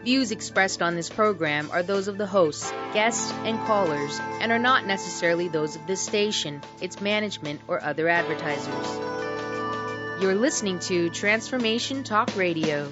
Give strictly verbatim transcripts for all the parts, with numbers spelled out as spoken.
Views expressed on this program are those of the hosts, guests, and callers, and are not necessarily those of this station, its management, or other advertisers. You're listening to Transformation Talk Radio.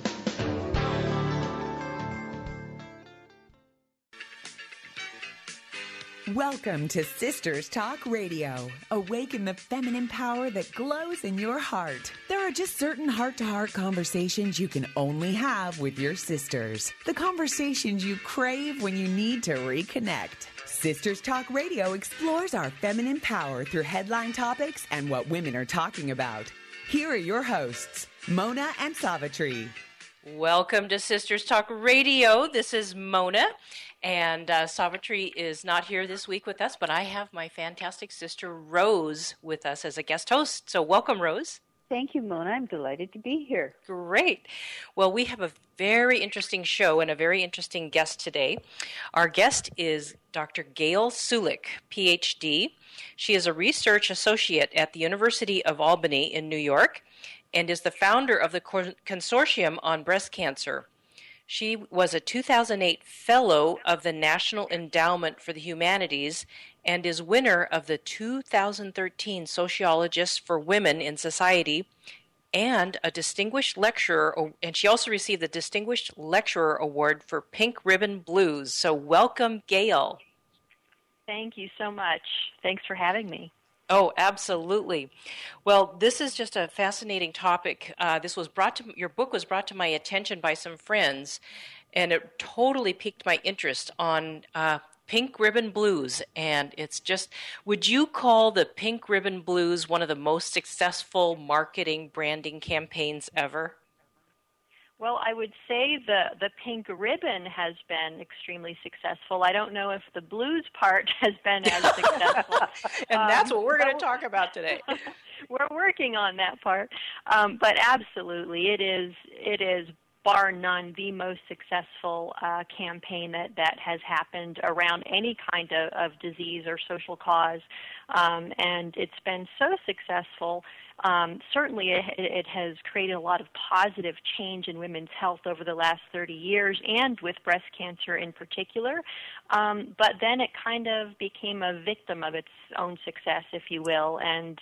Welcome to Sisters Talk Radio. Awaken the feminine power that glows in your heart. There are just certain heart-to-heart conversations you can only have with your sisters. The conversations you crave when you need to reconnect. Sisters Talk Radio explores our feminine power through headline topics and what women are talking about. Here are your hosts, Mona and Savitri. Welcome to Sisters Talk Radio. This is Mona. And uh, Savitri is not here this week with us, but I have my fantastic sister Rose with us as a guest host. So welcome, Rose. Thank you, Mona. I'm delighted to be here. Great. Well, we have a very interesting show and a very interesting guest today. Our guest is Doctor Gail Sulick, P H D. She is a research associate at the University of Albany in New York and is the founder of the Consortium on Breast Cancer. She was a two thousand eight Fellow of the National Endowment for the Humanities and is winner of the two thousand thirteen Sociologists for Women in Society and a Distinguished Lecturer, and she also received the Distinguished Lecturer Award for Pink Ribbon Blues. So welcome, Gail. Thank you so much. Thanks for having me. Oh, absolutely. Well, this is just a fascinating topic. Uh, this was brought to your book was brought to my attention by some friends, and it totally piqued my interest on uh, Pink Ribbon Blues. And it's just, would you call the Pink Ribbon Blues one of the most successful marketing branding campaigns ever? Well, I would say the, the pink ribbon has been extremely successful. I don't know if the blues part has been as successful. and um, that's what we're going to so, talk about today. We're working on that part. Um, but absolutely, it is it is bar none the most successful uh, campaign that, that has happened around any kind of, of disease or social cause. Um, and it's been so successful. Um, certainly, it, it has created a lot of positive change in women's health over the last thirty years, and with breast cancer in particular. Um, but then it kind of became a victim of its own success, if you will, and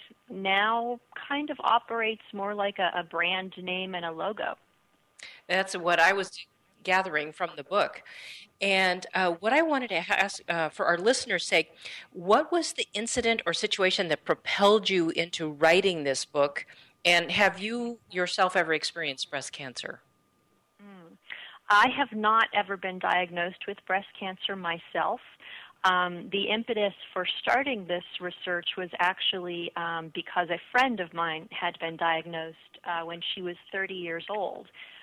now kind of operates more like a, a brand name and a logo. That's what I was gathering from the book. And uh, what I wanted to ask, uh, for our listeners' sake, what was the incident or situation that propelled you into writing this book? And have you yourself ever experienced breast cancer? Mm. I have not ever been diagnosed with breast cancer myself. Um, the impetus for starting this research was actually um, because a friend of mine had been diagnosed uh, when she was thirty years old.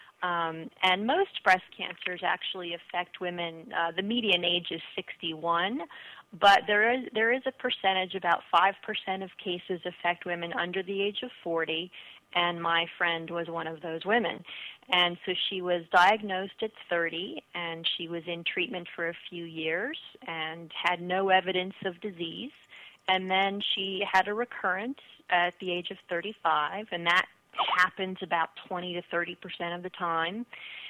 Um, and most breast cancers actually affect women. Uh, the median age is sixty-one, but there is there is a percentage, about five percent of cases affect women under the age of forty, and my friend was one of those women. And so she was diagnosed at thirty, and she was in treatment for a few years and had no evidence of disease. And then she had a recurrence at the age of thirty-five, and that happens about twenty to thirty percent of the time.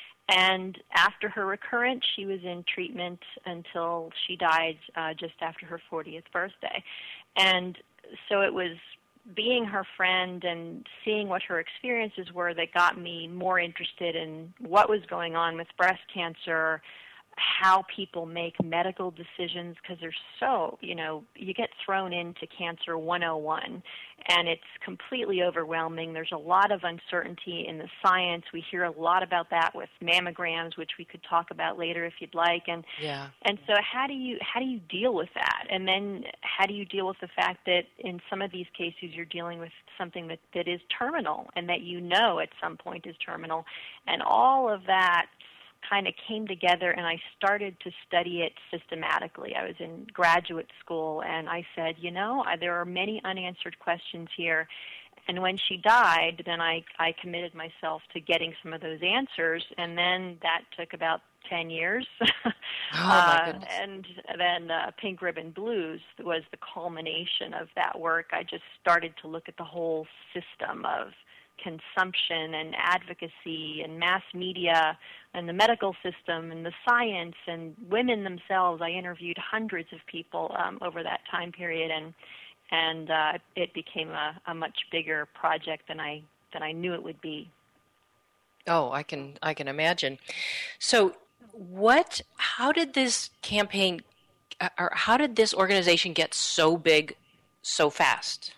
And after her recurrence, she was in treatment until she died uh, just after her fortieth birthday. And so it was being her friend and seeing what her experiences were that got me more interested in what was going on with breast cancer, how people make medical decisions, because there's so, you know, you get thrown into Cancer one oh one, and it's completely overwhelming. There's a lot of uncertainty in the science. We hear a lot about that with mammograms, which we could talk about later if you'd like. And yeah. and so how do you how do you deal with that? And then how do you deal with the fact that in some of these cases you're dealing with something that, that is terminal and that you know at some point is terminal? And all of that kind of came together, and I started to study it systematically. I was in graduate school, and I said, you know, I, there are many unanswered questions here. And when she died, then I, I committed myself to getting some of those answers, and then that took about ten years. Oh, my goodness. uh, and then uh, Pink Ribbon Blues was the culmination of that work. I just started to look at the whole system of consumption and advocacy and mass media and the medical system and the science and women themselves. I interviewed hundreds of people um, over that time period, and and uh, it became a, a much bigger project than I than I knew it would be. Oh, I can I can imagine. So, what? How did this campaign, or how did this organization get so big, so fast?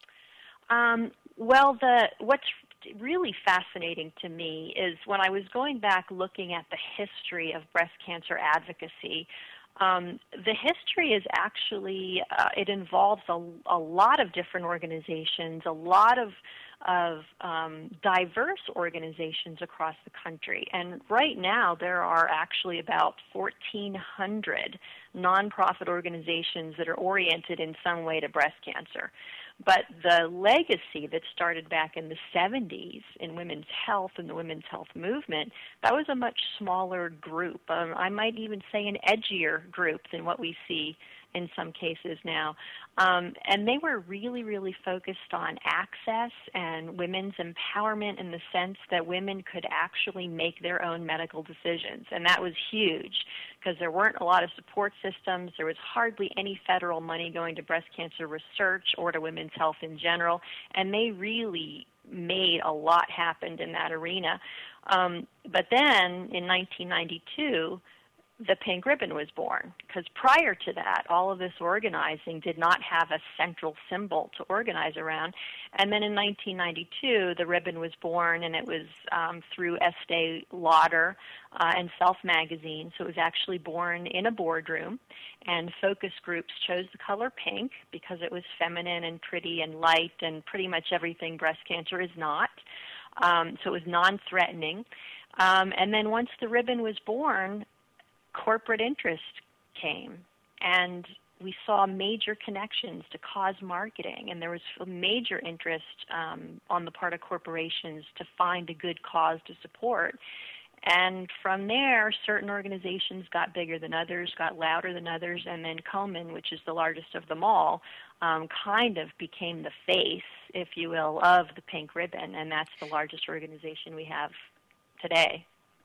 Um, well, the what's really fascinating to me is when I was going back looking at the history of breast cancer advocacy. Um, the history is actually uh, it involves a, a lot of different organizations, a lot of of um, diverse organizations across the country. And right now there are actually about fourteen hundred nonprofit organizations that are oriented in some way to breast cancer. But the legacy that started back in the seventies in women's health and the women's health movement, that was a much smaller group. Um, I might even say an edgier group than what we see in some cases now. Um, and they were really, really focused on access and women's empowerment in the sense that women could actually make their own medical decisions. And that was huge because there weren't a lot of support systems. There was hardly any federal money going to breast cancer research or to women's health in general. And they really made a lot happen in that arena. Um, but then in nineteen ninety-two, the pink ribbon was born, because prior to that, all of this organizing did not have a central symbol to organize around. And then in nineteen ninety-two, the ribbon was born, and it was um, through Estee Lauder uh, and Self magazine. So it was actually born in a boardroom, and focus groups chose the color pink because it was feminine and pretty and light and pretty much everything breast cancer is not. Um, so it was non-threatening. Um, and then once the ribbon was born, corporate interest came, and we saw major connections to cause marketing, and there was a major interest um, on the part of corporations to find a good cause to support. And from there, certain organizations got bigger than others, got louder than others, and then Komen, which is the largest of them all, um, kind of became the face, if you will, of the pink ribbon, and that's the largest organization we have today.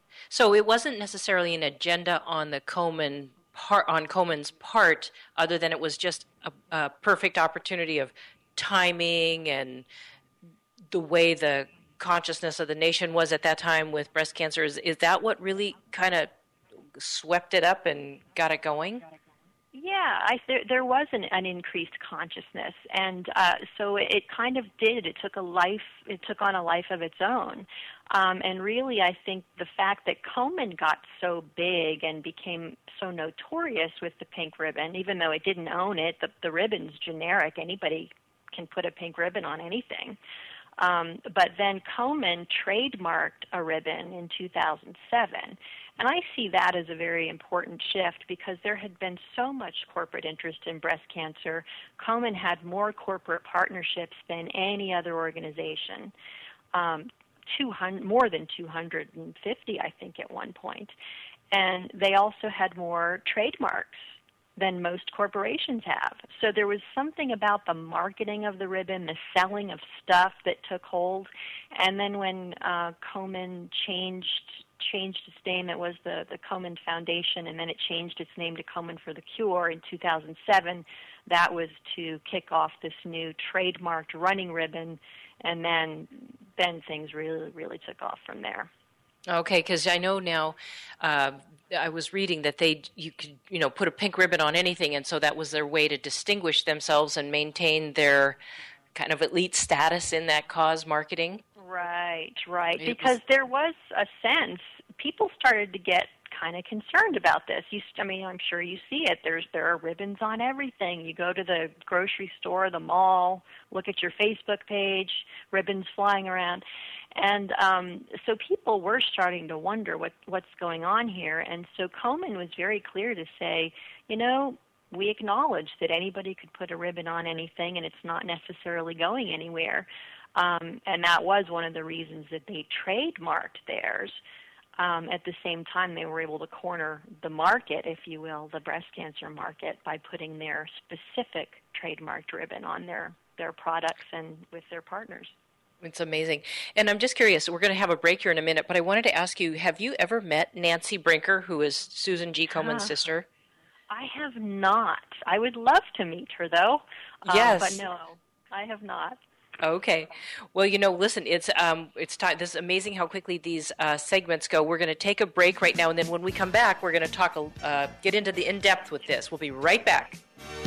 So it wasn't necessarily an agenda on the Komen part, on Komen's part, other than it was just a, a perfect opportunity of timing and the way the consciousness of the nation was at that time with breast cancer. Is, is that what really kind of swept it up and got it going? Yeah, I, there, there was an, an increased consciousness, and uh, so it, it kind of did. It took a life. It took on a life of its own, um, and really, I think the fact that Komen got so big and became so notorious with the pink ribbon, even though it didn't own it, the, the ribbon's generic. Anybody can put a pink ribbon on anything. Um, but then Komen trademarked a ribbon in two thousand seven. And I see that as a very important shift because there had been so much corporate interest in breast cancer. Komen had more corporate partnerships than any other organization, um, two hundred, more than two hundred fifty, I think, at one point. And they also had more trademarks than most corporations have. So there was something about the marketing of the ribbon, the selling of stuff that took hold. And then when uh, Komen changed changed its name, it was the, the Komen Foundation, and then it changed its name to Komen for the Cure in two thousand seven. That was to kick off this new trademarked running ribbon, and then then things really, really took off from there. Okay, because I know now, uh, I was reading that they you could you know put a pink ribbon on anything, and so that was their way to distinguish themselves and maintain their kind of elite status in that cause marketing. Right, right. It because was... there was a sense, people started to get kind of concerned about this. You, I mean, I'm sure you see it. There's there are ribbons on everything. You go to the grocery store, the mall, look at your Facebook page, ribbons flying around. And um, so people were starting to wonder what, what's going on here. And so Komen was very clear to say, you know, we acknowledge that anybody could put a ribbon on anything and it's not necessarily going anywhere. Um, and that was one of the reasons that they trademarked theirs. Um, at the same time, they were able to corner the market, if you will, the breast cancer market, by putting their specific trademarked ribbon on their, their products and with their partners. It's amazing. And I'm just curious, we're going to have a break here in a minute, but I wanted to ask you, have you ever met Nancy Brinker, who is Susan G. Komen's uh, sister? I have not. I would love to meet her, though. Yes. Uh, but no, I have not. Okay. Well, you know, listen, it's um, it's time. This is amazing how quickly these uh, segments go. We're going to take a break right now, and then when we come back, we're going to talk, uh, get into the in-depth with this. We'll be right back.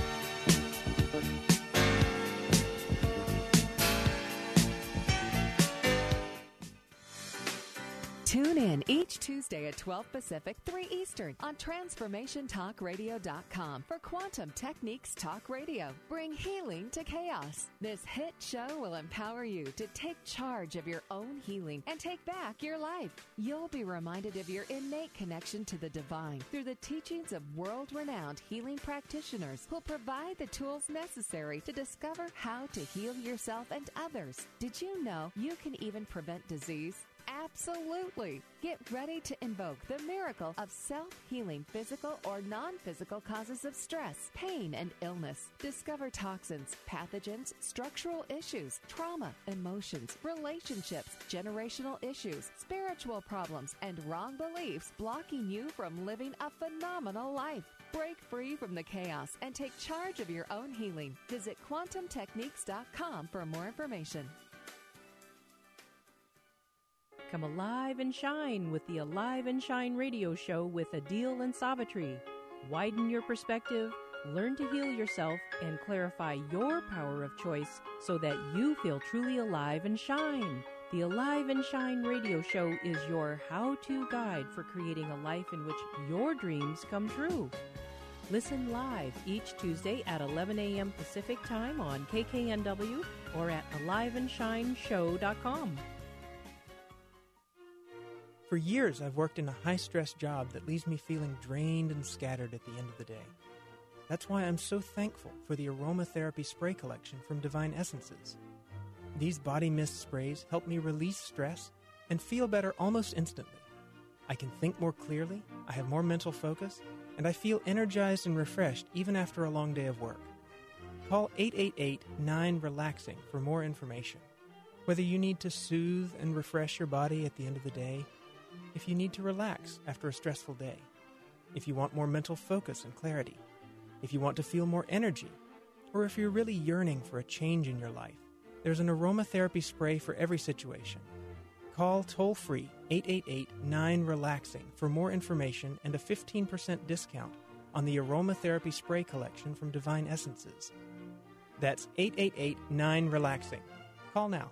Tune in each Tuesday at twelve Pacific, three Eastern on Transformation Talk Radio dot com for Quantum Techniques Talk Radio. Bring healing to chaos. This hit show will empower you to take charge of your own healing and take back your life. You'll be reminded of your innate connection to the divine through the teachings of world-renowned healing practitioners who'll provide the tools necessary to discover how to heal yourself and others. Did you know you can even prevent disease? Absolutely. Get ready to invoke the miracle of self-healing physical or non-physical causes of stress, pain, and illness. Discover toxins, pathogens, structural issues, trauma, emotions, relationships, generational issues, spiritual problems, and wrong beliefs blocking you from living a phenomenal life. Break free from the chaos and take charge of your own healing. Visit Quantum Techniques dot com for more information. Come alive and shine with the Alive and Shine radio show with Adil and Savitri. Widen your perspective, learn to heal yourself, and clarify your power of choice so that you feel truly alive and shine. The Alive and Shine radio show is your how-to guide for creating a life in which your dreams come true. Listen live each Tuesday at eleven a.m. Pacific Time on K K N W or at alive and shine show dot com. For years, I've worked in a high-stress job that leaves me feeling drained and scattered at the end of the day. That's why I'm so thankful for the aromatherapy spray collection from Divine Essences. These body mist sprays help me release stress and feel better almost instantly. I can think more clearly, I have more mental focus, and I feel energized and refreshed even after a long day of work. Call eight eight eight, nine, relaxing for more information. Whether you need to soothe and refresh your body at the end of the day, if you need to relax after a stressful day, if you want more mental focus and clarity, if you want to feel more energy, or if you're really yearning for a change in your life, there's an aromatherapy spray for every situation. Call toll-free eight eight eight, nine, relaxing for more information and a fifteen percent discount on the aromatherapy spray collection from Divine Essences. That's eight eight eight, nine, relaxing. Call now.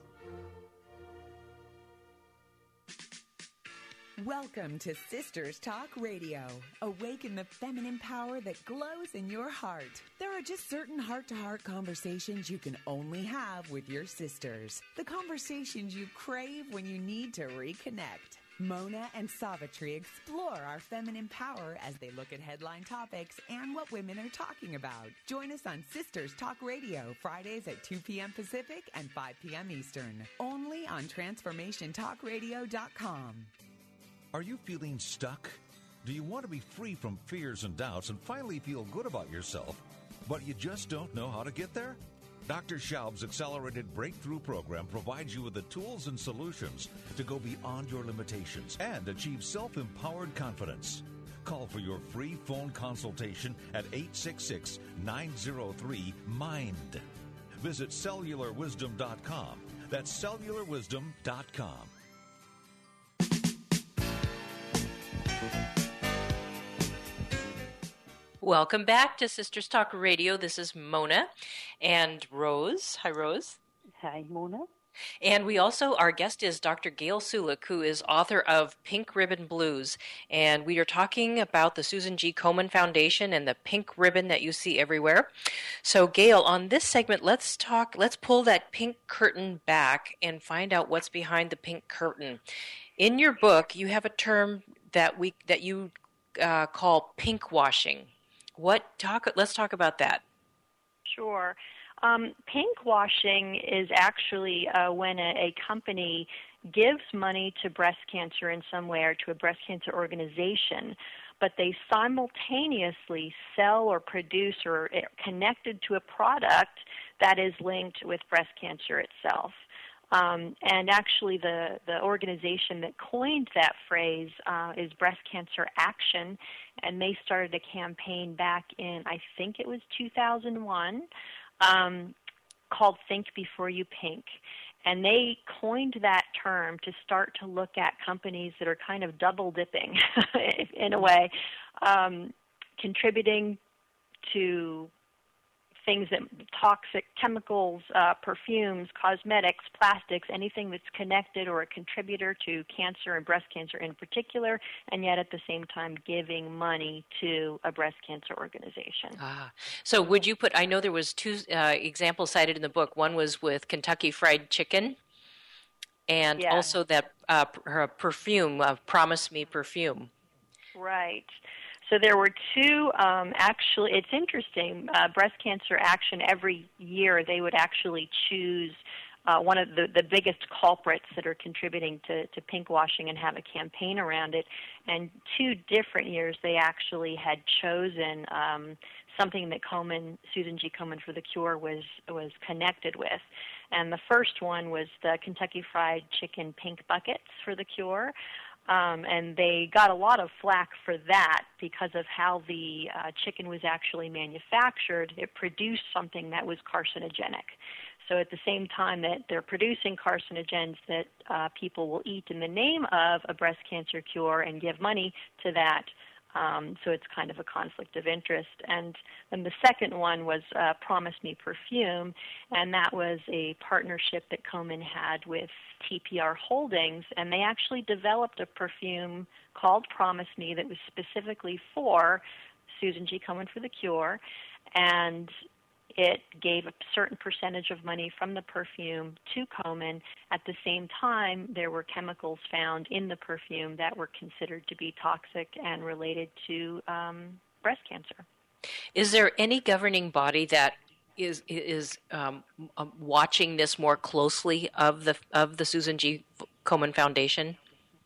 Welcome to Sisters Talk Radio. Awaken the feminine power that glows in your heart. There are just certain heart-to-heart conversations you can only have with your sisters. The conversations you crave when you need to reconnect. Mona and Savitri explore our feminine power as they look at headline topics and what women are talking about. Join us on Sisters Talk Radio, Fridays at two p.m. Pacific and five p.m. Eastern. Only on Transformation Talk Radio dot com. Are you feeling stuck? Do you want to be free from fears and doubts and finally feel good about yourself, but you just don't know how to get there? Doctor Schaub's Accelerated Breakthrough Program provides you with the tools and solutions to go beyond your limitations and achieve self-empowered confidence. Call for your free phone consultation at eight six six, nine zero three, MIND. Visit cellular wisdom dot com. That's cellular wisdom dot com. Welcome back to Sisters Talk Radio. This is Mona and Rose. Hi, Rose. Hi, Mona. And we also, our guest is Doctor Gail Sulick, who is author of Pink Ribbon Blues. And we are talking about the Susan G. Komen Foundation and the pink ribbon that you see everywhere. So, Gail, on this segment, let's talk, let's pull that pink curtain back and find out what's behind the pink curtain. In your book, you have a term that we that you uh, call pink washing. What talk? Let's talk about that. Sure. Um, pink washing is actually uh, when a, a company gives money to breast cancer in some way or to a breast cancer organization, but they simultaneously sell or produce or are connected to a product that is linked with breast cancer itself. Um, and actually, the, the organization that coined that phrase uh, is Breast Cancer Action, and they started a campaign back in, I think it was two thousand one, um, called Think Before You Pink. And they coined that term to start to look at companies that are kind of double dipping in a way, um, contributing to things that toxic chemicals, uh, perfumes, cosmetics, plastics, anything that's connected or a contributor to cancer and breast cancer in particular, and yet at the same time giving money to a breast cancer organization. Ah, so would you put, I know there was two uh, examples cited in the book. One was with Kentucky Fried Chicken, and yeah. also that uh, her perfume, uh, Promise Me perfume. Right. So there were two, um, actually, it's interesting, uh, Breast Cancer Action, every year they would actually choose uh, one of the, the biggest culprits that are contributing to, to pink washing and have a campaign around it. And two different years they actually had chosen um, something that Komen, Susan G. Komen for the Cure was, was connected with. And the first one was the Kentucky Fried Chicken pink buckets for the Cure. Um, and they got a lot of flack for that because of how the uh, chicken was actually manufactured. It produced something that was carcinogenic. So at the same time that they're producing carcinogens that uh, people will eat in the name of a breast cancer cure and give money to that, um, so it's kind of a conflict of interest. And then the second one was uh, Promise Me perfume, and that was a partnership that Komen had with T P R Holdings, and they actually developed a perfume called Promise Me that was specifically for Susan G. Komen for the Cure, and it gave a certain percentage of money from the perfume to Komen. At the same time, there were chemicals found in the perfume that were considered to be toxic and related to um, breast cancer. Is there any governing body that is is um, watching this more closely of the of the Susan G. Komen Foundation?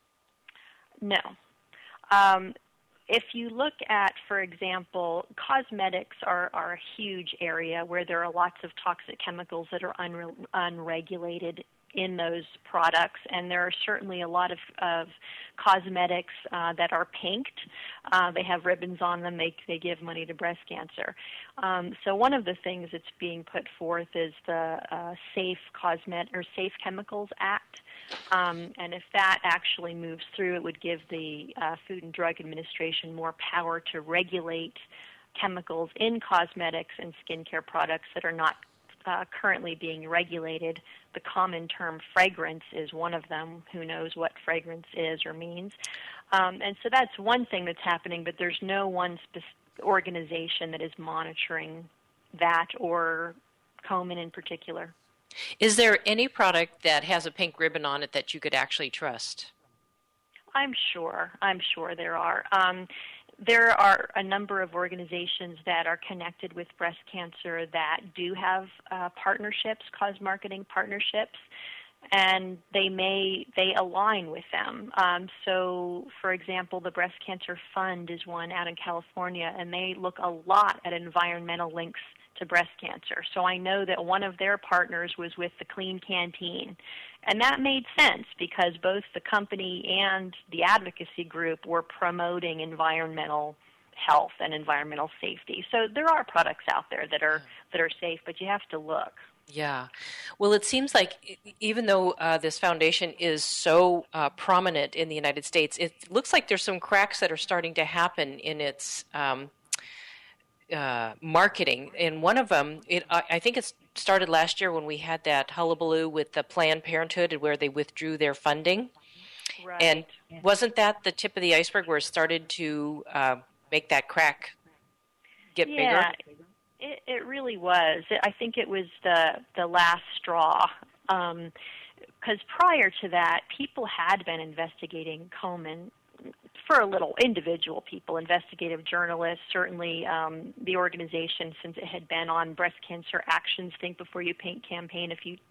No. Um, If you look at, for example, cosmetics are, are a huge area where there are lots of toxic chemicals that are unre- unregulated in those products, and there are certainly a lot of, of cosmetics uh, that are pinked. Uh, they have ribbons on them. They, they give money to breast cancer. Um, so one of the things that's being put forth is the uh, Safe Cosmet or Safe Chemicals Act. Um, and if that actually moves through, it would give the uh, Food and Drug Administration more power to regulate chemicals in cosmetics and skincare products that are not uh, currently being regulated. The common term fragrance is one of them. Who knows what fragrance is or means? Um, and so that's one thing that's happening, but there's no one spe- organization that is monitoring that or Komen in particular. Is there any product that has a pink ribbon on it that you could actually trust? I'm sure. I'm sure there are. Um, there are a number of organizations that are connected with breast cancer that do have uh, partnerships, cause marketing partnerships, and they may they align with them. Um, so, for example, the Breast Cancer Fund is one out in California, and they look a lot at environmental links to breast cancer. So I know that one of their partners was with the Clean Canteen. And that made sense because both the company and the advocacy group were promoting environmental health and environmental safety. So there are products out there that are that are safe, but you have to look. Yeah. Well, it seems like even though uh, this foundation is so uh, prominent in the United States, it looks like there's some cracks that are starting to happen in its um, Uh, marketing, and one of them, it, I, I think it started last year when we had that hullabaloo with the Planned Parenthood where they withdrew their funding. Right. And wasn't that the tip of the iceberg where it started to uh, make that crack get yeah, bigger? Yeah, it, it really was. I think it was the, the last straw. Um, because prior to that, people had been investigating Komen for a little, individual people, investigative journalists, certainly um, the organization, since it had been on Breast Cancer Action's Think Before You Pink campaign a few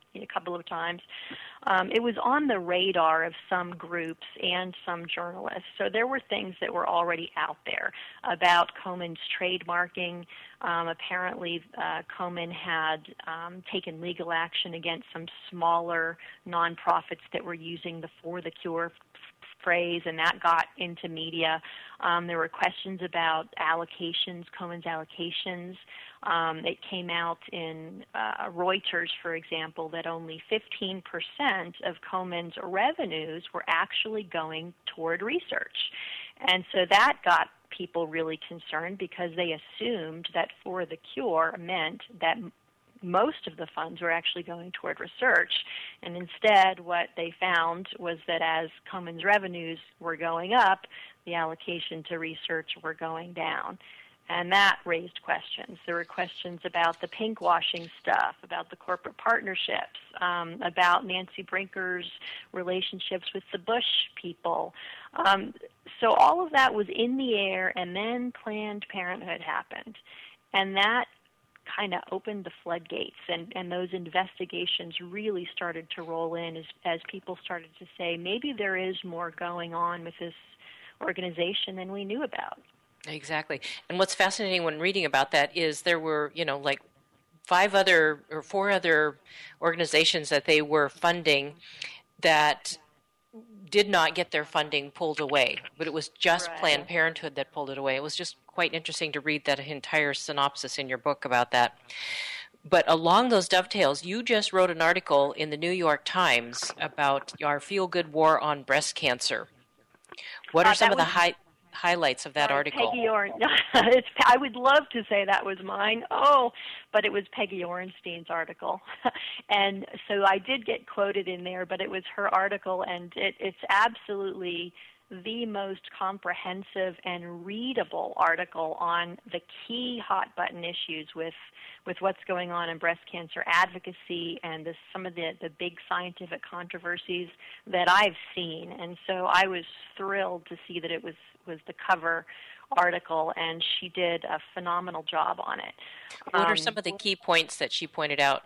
a couple of times. Um, it was on the radar of some groups and some journalists. So there were things that were already out there about Komen's trademarking. Um, apparently, uh, Komen had um, taken legal action against some smaller nonprofits that were using the For the Cure phrase, and that got into media. Um, there were questions about allocations, Komen's allocations. Um, it came out in uh, Reuters, for example, that only fifteen percent of Komen's revenues were actually going toward research. And so that got people really concerned because they assumed that For the Cure meant that most of the funds were actually going toward research. And instead, what they found was that as Komen's revenues were going up, the allocation to research were going down. And that raised questions. There were questions about the pinkwashing stuff, about the corporate partnerships, um, about Nancy Brinker's relationships with the Bush people. Um, so all of that was in the air, and then Planned Parenthood happened. And that kind of opened the floodgates, and, and those investigations really started to roll in as, as people started to say, maybe there is more going on with this organization than we knew about. Exactly. And what's fascinating when reading about that is there were, you know, like five other or four other organizations that they were funding that did not get their funding pulled away, but it was just right. Planned Parenthood that pulled it away. It was just quite interesting to read that entire synopsis in your book about that. But along those dovetails, you just wrote an article in the New York Times about our feel-good war on breast cancer. What are uh, some of the high... highlights of that Sorry, article? Peggy Oren. it's, I would love to say that was mine. Oh, but it was Peggy Orenstein's article. And so I did get quoted in there, but it was her article, and it, it's absolutely the most comprehensive and readable article on the key hot-button issues with with what's going on in breast cancer advocacy and the, some of the, the big scientific controversies that I've seen. And so I was thrilled to see that it was, was the cover article, and she did a phenomenal job on it. What um, are some of the key points that she pointed out?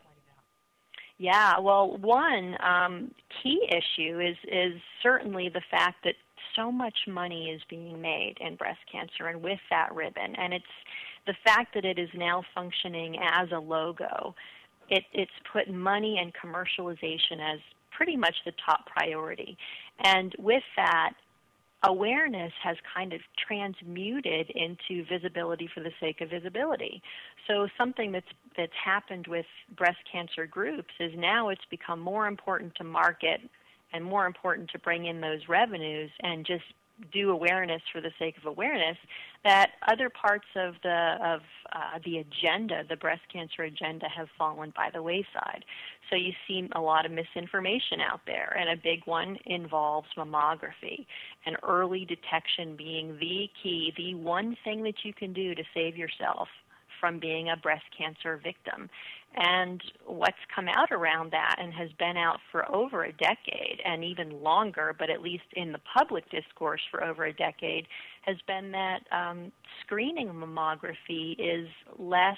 Yeah, well, one um, key issue is is certainly the fact that so much money is being made in breast cancer and with that ribbon, and it's the fact that it is now functioning as a logo. It, it's put money and commercialization as pretty much the top priority. And with that, awareness has kind of transmuted into visibility for the sake of visibility. So something that's that's happened with breast cancer groups is now it's become more important to market and more important to bring in those revenues and just do awareness for the sake of awareness, that other parts of the of uh, the agenda, the breast cancer agenda, have fallen by the wayside. So you see a lot of misinformation out there, and a big one involves mammography, and early detection being the key, the one thing that you can do to save yourself from being a breast cancer victim. And what's come out around that and has been out for over a decade and even longer, but at least in the public discourse for over a decade, has been that um, screening mammography is less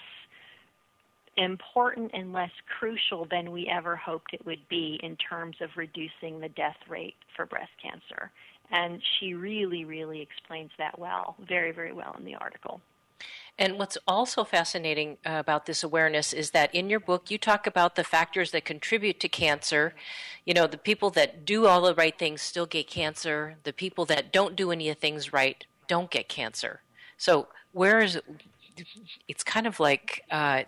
important and less crucial than we ever hoped it would be in terms of reducing the death rate for breast cancer. And she really, really explains that well, very, very well in the article. And what's also fascinating uh, about this awareness is that in your book you talk about the factors that contribute to cancer. You know, the people that do all the right things still get cancer. The people that don't do any of the things right don't get cancer. So where is it? It's kind of like uh,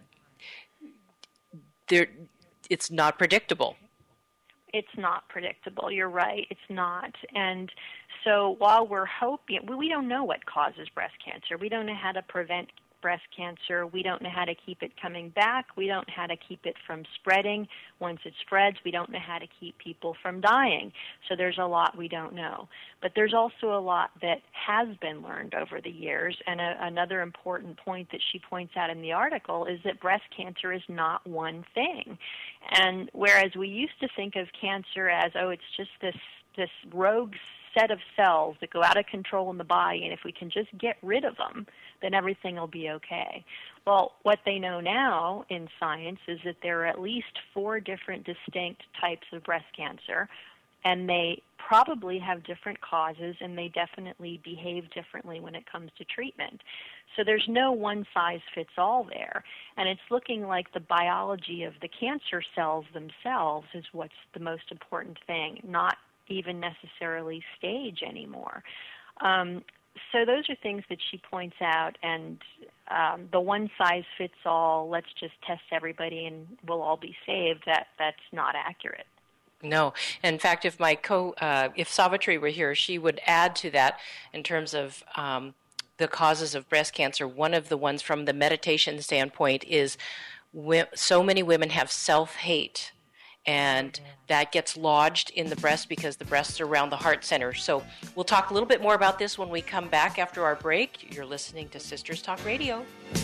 there. It's not predictable. It's not predictable. You're right. It's not. And so while we're hoping, we don't know what causes breast cancer. We don't know how to prevent breast cancer. We don't know how to keep it coming back. We don't know how to keep it from spreading. Once it spreads, we don't know how to keep people from dying. So there's a lot we don't know. But there's also a lot that has been learned over the years. And a, another important point that she points out in the article is that breast cancer is not one thing. And whereas we used to think of cancer as, oh, it's just this this rogue set of cells that go out of control in the body, and if we can just get rid of them, then everything will be okay. Well, what they know now in science is that there are at least four different distinct types of breast cancer, and they probably have different causes, and they definitely behave differently when it comes to treatment. So there's no one-size-fits-all there, and it's looking like the biology of the cancer cells themselves is what's the most important thing, not even necessarily stage anymore. Um, so those are things that she points out, and um, the one-size-fits-all, let's just test everybody and we'll all be saved, that that's not accurate. No. In fact, if my co, uh, if Savitri were here, she would add to that in terms of um, the causes of breast cancer. One of the ones from the meditation standpoint is we, so many women have self-hate, and that gets lodged in the breast because the breasts are around the heart center. So we'll talk a little bit more about this when we come back after our break. You're listening to Sisters Talk Radio.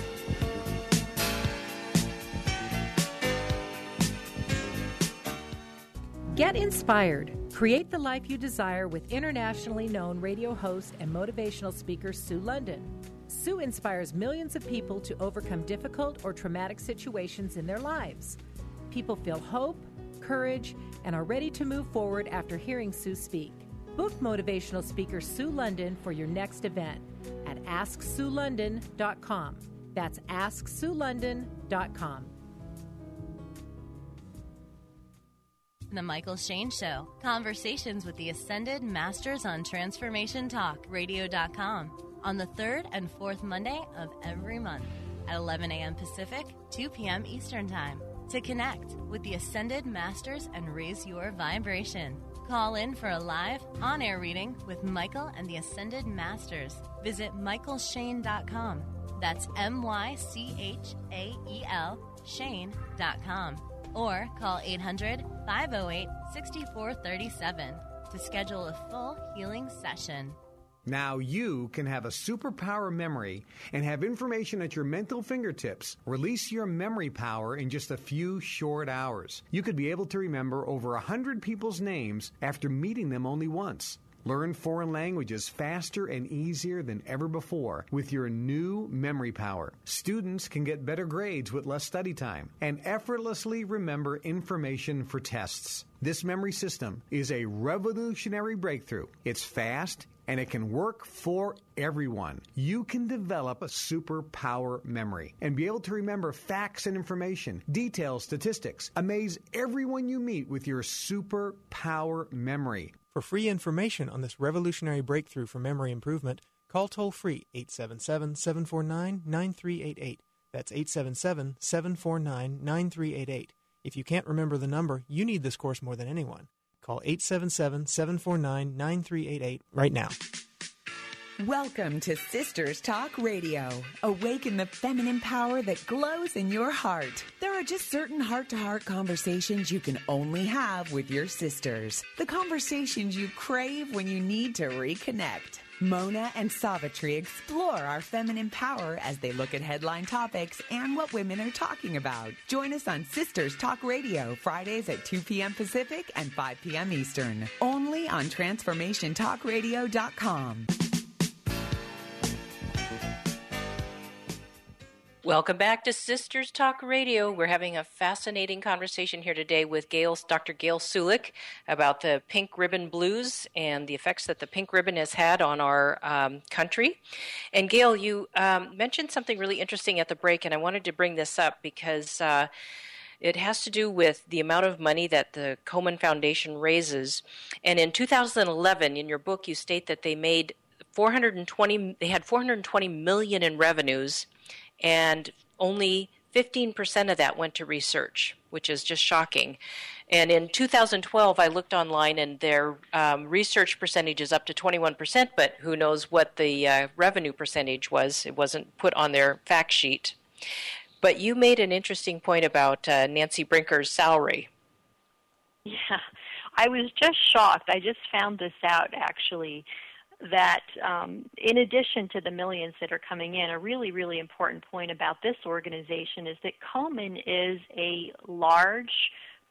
Get inspired. Create the life you desire with internationally known radio host and motivational speaker Sue London. Sue inspires millions of people to overcome difficult or traumatic situations in their lives. People feel hope, courage, and are ready to move forward after hearing Sue speak. Book motivational speaker Sue London for your next event at ask sue london dot com. That's ask sue london dot com. The Michael Shane Show. Conversations with the Ascended Masters on Transformation Talk Radio dot com on the third and fourth Monday of every month at eleven a.m. Pacific, two p.m. Eastern Time. To connect with the Ascended Masters and raise your vibration, call in for a live on-air reading with Michael and the Ascended Masters. Visit michael shane dot com. That's M Y C H A E L Shane dot com. Or call eight hundred, five oh eight, six four three seven to schedule a full healing session. Now you can have a superpower memory and have information at your mental fingertips. Release your memory power in just a few short hours. You could be able to remember over one hundred people's names after meeting them only once. Learn foreign languages faster and easier than ever before with your new memory power. Students can get better grades with less study time and effortlessly remember information for tests. This memory system is a revolutionary breakthrough. It's fast and it can work for everyone. You can develop a superpower memory and be able to remember facts and information, details, statistics. Amaze everyone you meet with your superpower memory. For free information on this revolutionary breakthrough for memory improvement, call toll-free eight seven seven, seven four nine, nine three eight eight. That's eight seven seven, seven four nine, nine three eight eight. If you can't remember the number, you need this course more than anyone. Call eight seven seven, seven four nine, nine three eight eight right now. Welcome to Sisters Talk Radio. Awaken the feminine power that glows in your heart. There are just certain heart-to-heart conversations you can only have with your sisters. The conversations you crave when you need to reconnect. Mona and Savitri explore our feminine power as they look at headline topics and what women are talking about. Join us on Sisters Talk Radio, Fridays at two p.m. Pacific and five p.m. Eastern. Only on transformation talk radio dot com. Welcome back to Sisters Talk Radio. We're having a fascinating conversation here today with Gail, Doctor Gail Sulick about the pink ribbon blues and the effects that the pink ribbon has had on our um, country. And Gail, you um, mentioned something really interesting at the break, and I wanted to bring this up because uh, it has to do with the amount of money that the Komen Foundation raises. And in two thousand eleven, in your book, you state that they made four hundred twenty. They had four hundred twenty million in revenues, and only fifteen percent of that went to research, which is just shocking. And in two thousand twelve, I looked online, and their um, research percentage is up to twenty-one percent, but who knows what the uh, revenue percentage was. It wasn't put on their fact sheet. But you made an interesting point about uh, Nancy Brinker's salary. Yeah, I was just shocked. I just found this out, actually, that um, in addition to the millions that are coming in, a really, really important point about this organization is that Komen is a large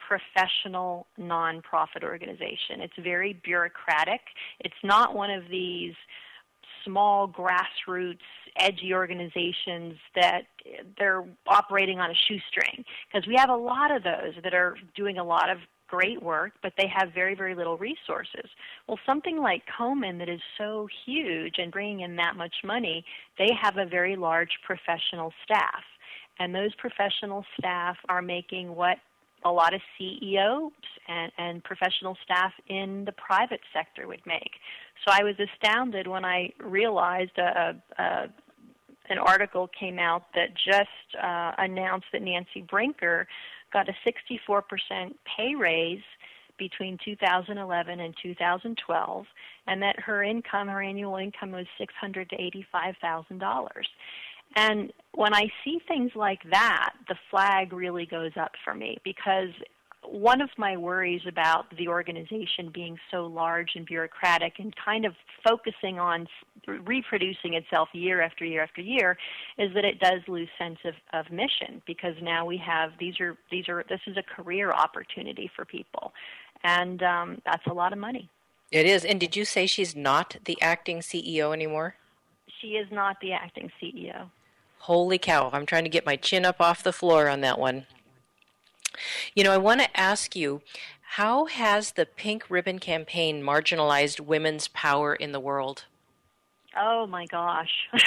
professional nonprofit organization. It's very bureaucratic. It's not one of these small grassroots edgy organizations that they're operating on a shoestring, because we have a lot of those that are doing a lot of great work, but they have very, very little resources. Well, something like Komen that is so huge and bringing in that much money, they have a very large professional staff. And those professional staff are making what a lot of C E Os and, and professional staff in the private sector would make. So I was astounded when I realized a, a, an article came out that just uh, announced that Nancy Brinker got a sixty-four percent pay raise between two thousand eleven and two thousand twelve, and that her income, her annual income was six hundred thousand to eighty-five thousand dollars. And when I see things like that, the flag really goes up for me, because one of my worries about the organization being so large and bureaucratic and kind of focusing on reproducing itself year after year after year is that it does lose sense of, of mission, because now we have, these are, these are, this is a career opportunity for people. And um, that's a lot of money. It is. And did you say she's not the acting C E O anymore? She is not the acting C E O. Holy cow. I'm trying to get my chin up off the floor on that one. You know, I want to ask you, how has the Pink Ribbon Campaign marginalized women's power in the world? Oh my gosh!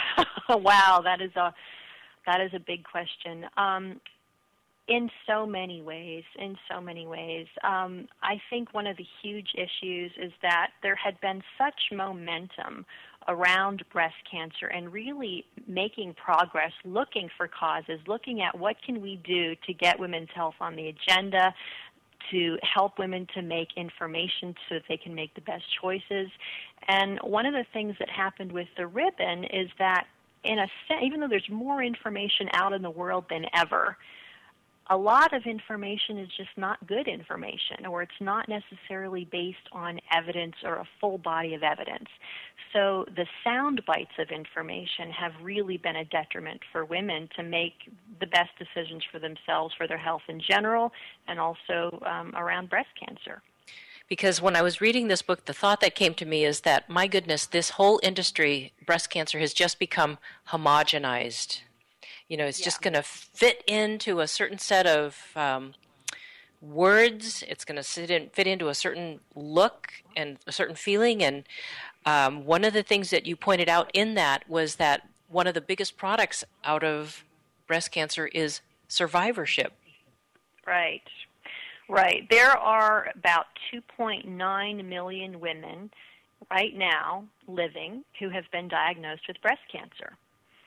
Wow, that is a that is a big question. Um, in so many ways, in so many ways, um, I think one of the huge issues is that there had been such momentum around breast cancer and really making progress, looking for causes, looking at what can we do to get women's health on the agenda, to help women to make information so that they can make the best choices. And one of the things that happened with the ribbon is that, in a sense, even though there's more information out in the world than ever, a lot of information is just not good information, or it's not necessarily based on evidence or a full body of evidence. So the sound bites of information have really been a detriment for women to make the best decisions for themselves, for their health in general, and also um, around breast cancer. Because when I was reading this book, the thought that came to me is that, my goodness, this whole industry, breast cancer, has just become homogenized. You know, it's yeah. just going to fit into a certain set of um, words. It's going to sit in, fit into a certain look and a certain feeling. And um, one of the things that you pointed out in that was that one of the biggest products out of breast cancer is survivorship. Right, right. There are about two point nine million women right now living who have been diagnosed with breast cancer.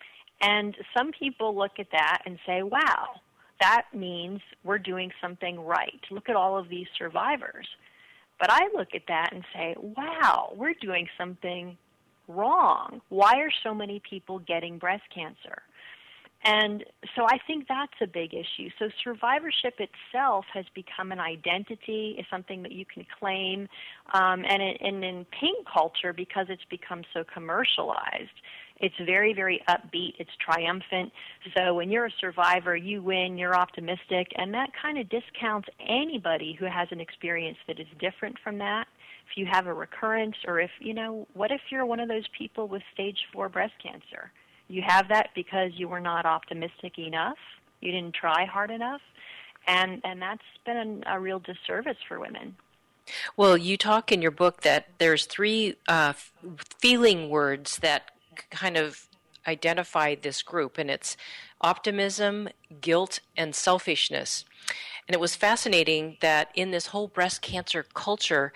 And some people look at that and say, wow, that means we're doing something right. Look at all of these survivors. But I look at that and say, wow, we're doing something wrong. Why are so many people getting breast cancer? And so I think that's a big issue. So survivorship itself has become an identity, is something that you can claim. Um, and, it, and in pink culture, because it's become so commercialized, it's very, very upbeat. It's triumphant. So when you're a survivor, you win, you're optimistic, and that kind of discounts anybody who has an experience that is different from that. If you have a recurrence, or if, you know, what if you're one of those people with stage four breast cancer? You have that because you were not optimistic enough. You didn't try hard enough. And, and that's been a, a real disservice for women. Well, you talk in your book that there's three uh, feeling words that kind of identify this group, and it's optimism, guilt, and selfishness. And it was fascinating that in this whole breast cancer culture,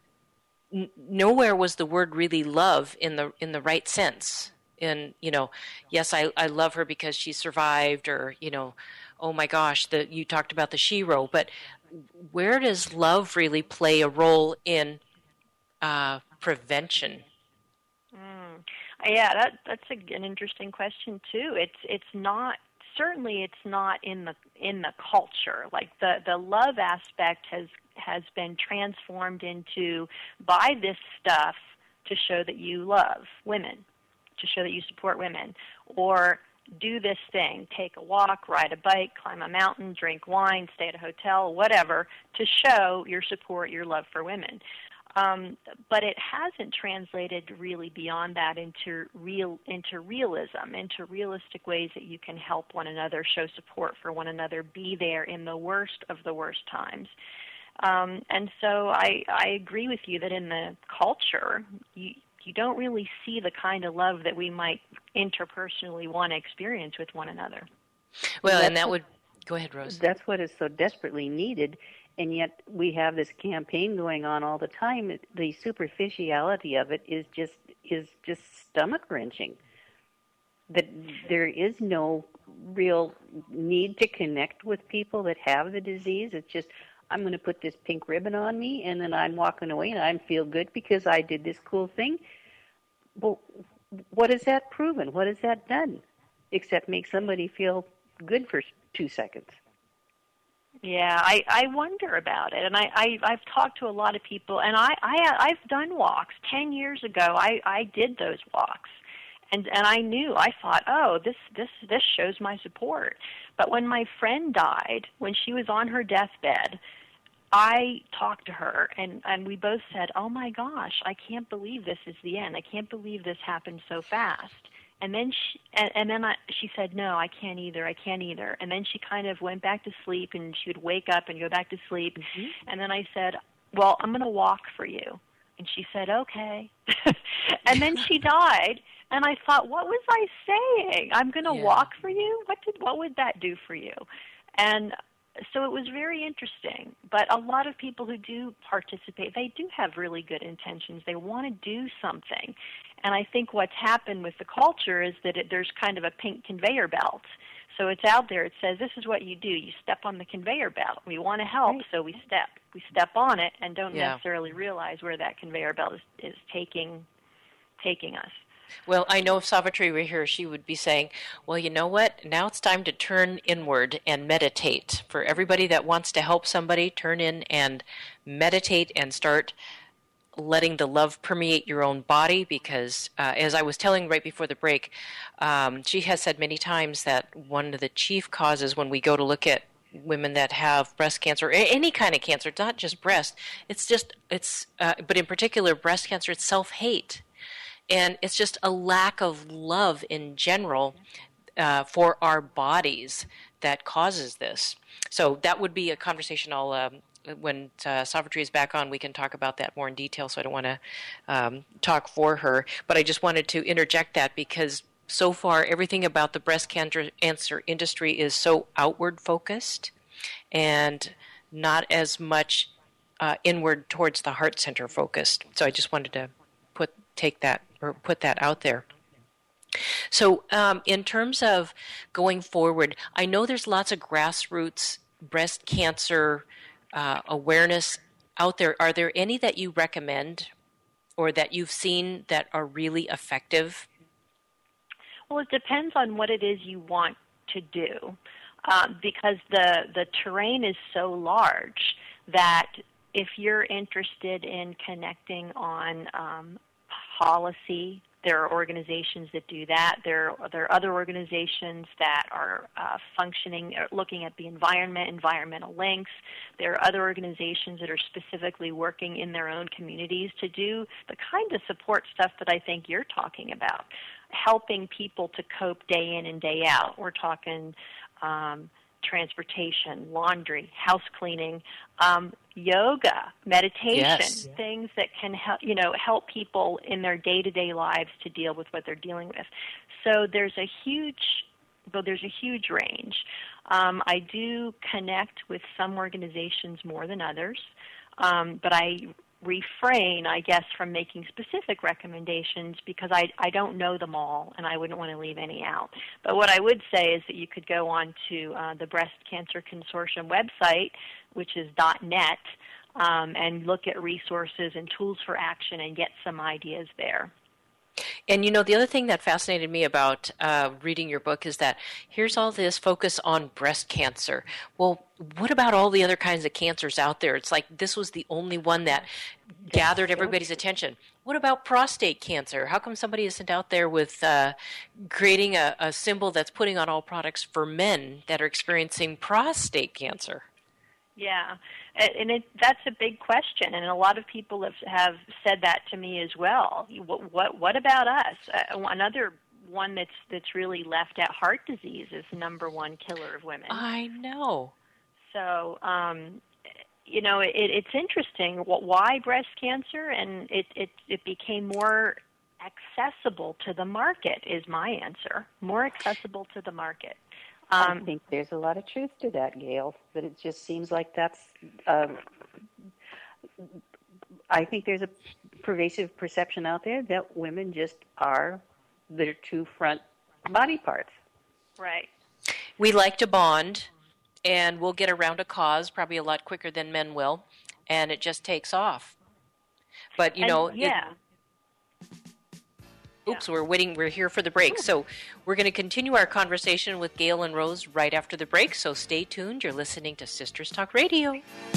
n- nowhere was the word really love in the in the right sense. In, you know, yes, I, I love her because she survived, or, you know, oh my gosh, the you talked about the shero, but where does love really play a role in uh, prevention? Mm. Yeah, that that's a, an interesting question too. It's it's not certainly it's not in the in the culture. Like the, the love aspect has has been transformed into buy this stuff to show that you love women, to show that you support women, or do this thing, take a walk, ride a bike, climb a mountain, drink wine, stay at a hotel, whatever, to show your support, your love for women. Um, but it hasn't translated really beyond that into real into realism, into realistic ways that you can help one another, show support for one another, be there in the worst of the worst times. Um, and so I, I agree with you that in the culture, you, you don't really see the kind of love that we might interpersonally want to experience with one another. Well, that's and that what, would go ahead, Rose. That's what is so desperately needed. And yet we have this campaign going on all the time. The superficiality of it is just is just stomach wrenching. That there is no real need to connect with people that have the disease. It's just, I'm going to put this pink ribbon on me, and then I'm walking away, and I feel good because I did this cool thing. Well, what has that proven? What has that done? Except make somebody feel good for two seconds. Yeah, I, I wonder about it, and I, I I've talked to a lot of people, and I, I I've done walks. Ten years ago, I, I did those walks, and and I knew, I thought, oh, this this this shows my support. But when my friend died, when she was on her deathbed, I talked to her, and and we both said, oh my gosh, I can't believe this is the end. I can't believe this happened so fast. And then she, and, and then I, she said, no, I can't either, I can't either. And then she kind of went back to sleep, and she would wake up and go back to sleep. Mm-hmm. And then I said, well, I'm going to walk for you. And she said, okay. And then she died, and I thought, what was I saying? I'm going to yeah. walk for you? What did what would that do for you? And so it was very interesting. But a lot of people who do participate, they do have really good intentions. They want to do something. And I think what's happened with the culture is that it, there's kind of a pink conveyor belt. So it's out there. It says, this is what you do. You step on the conveyor belt. We want to help, right. so we step. We step on it and don't yeah. necessarily realize where that conveyor belt is, is taking taking us. Well, I know if Savitri were here, she would be saying, well, you know what? Now it's time to turn inward and meditate. For everybody that wants to help somebody, turn in and meditate and start letting the love permeate your own body, because uh, as I was telling right before the break, um, she has said many times that one of the chief causes when we go to look at women that have breast cancer, or any kind of cancer, it's not just breast, it's just, it's, uh, but in particular breast cancer, it's self-hate. And it's just a lack of love in general uh, for our bodies that causes this. So that would be a conversation I'll, um, when uh, Savitri is back on, we can talk about that more in detail, so I don't want to um, talk for her. But I just wanted to interject that because so far everything about the breast cancer industry is so outward focused and not as much uh, inward towards the heart center focused. So I just wanted to put take that or put that out there. So um, in terms of going forward, I know there's lots of grassroots breast cancer uh, awareness out there. Are there any that you recommend or that you've seen that are really effective? Well, it depends on what it is you want to do, um, because the, the terrain is so large that if you're interested in connecting on um, policy, there are organizations that do that. There, there are other organizations that are uh, functioning, looking at the environment, environmental links. There are other organizations that are specifically working in their own communities to do the kind of support stuff that I think you're talking about, helping people to cope day in and day out. We're talking um, transportation, laundry, house cleaning, um, yoga, meditation, yes. things that can help, you know, help people in their day-to-day lives to deal with what they're dealing with. So there's a huge, well, there's a huge range. Um, I do connect with some organizations more than others, um, but I refrain, I guess, from making specific recommendations because I, I don't know them all and I wouldn't want to leave any out. But what I would say is that you could go on to uh, the Breast Cancer Consortium website, which is .net, um, and look at resources and tools for action and get some ideas there. And, you know, the other thing that fascinated me about uh, reading your book is that here's all this focus on breast cancer. Well, what about all the other kinds of cancers out there? It's like this was the only one that gathered everybody's attention. What about prostate cancer? How come somebody isn't out there with uh, creating a, a symbol that's putting on all products for men that are experiencing prostate cancer? Yeah, and it, that's a big question, and a lot of people have, have said that to me as well. What what, what about us? Uh, another one that's that's really left out, heart disease is the number one killer of women. I know. So, um, you know, it, it's interesting. Why breast cancer? And it, it, it became more accessible to the market is my answer. More accessible to the market. Um, I think there's a lot of truth to that, Gail, but it just seems like that's, um, I think there's a pervasive perception out there that women just are their two front body parts. Right. We like to bond, and we'll get around a cause probably a lot quicker than men will, and it just takes off. But, you and, know... Yeah. It, Oops, yeah. we're waiting. We're here for the break. So we're going to continue our conversation with Gail and Rose right after the break. So stay tuned. You're listening to Sisters Talk Radio.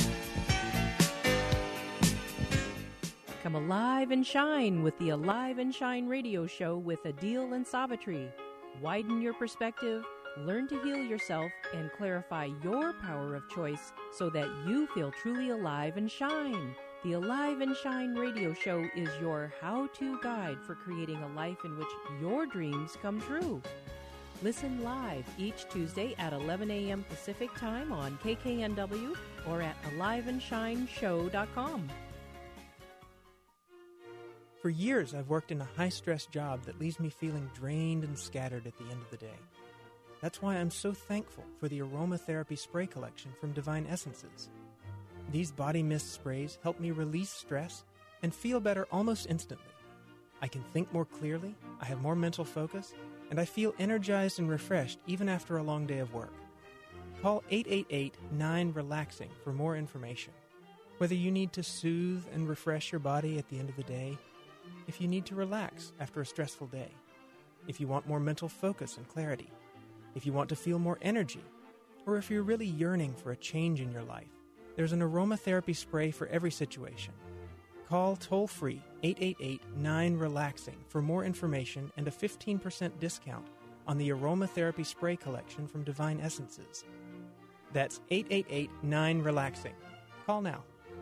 Come alive and shine with the Alive and Shine radio show with Adil and Savitri. Widen your perspective, learn to heal yourself, and clarify your power of choice so that you feel truly alive and shine. The Alive and Shine radio show is your how-to guide for creating a life in which your dreams come true. Listen live each Tuesday at eleven a.m. Pacific Time on K K N W or at alive and shine show dot com. For years, I've worked in a high-stress job that leaves me feeling drained and scattered at the end of the day. That's why I'm so thankful for the aromatherapy spray collection from Divine Essences. These body mist sprays help me release stress and feel better almost instantly. I can think more clearly, I have more mental focus, and I feel energized and refreshed even after a long day of work. Call eight eight eight nine relaxing for more information. Whether you need to soothe and refresh your body at the end of the day, if you need to relax after a stressful day, if you want more mental focus and clarity, if you want to feel more energy, or if you're really yearning for a change in your life, there's an aromatherapy spray for every situation. Call toll-free eight eight eight nine relaxing for more information and a fifteen percent discount on the aromatherapy spray collection from Divine Essences. That's eight eight eight nine relaxing. Call now.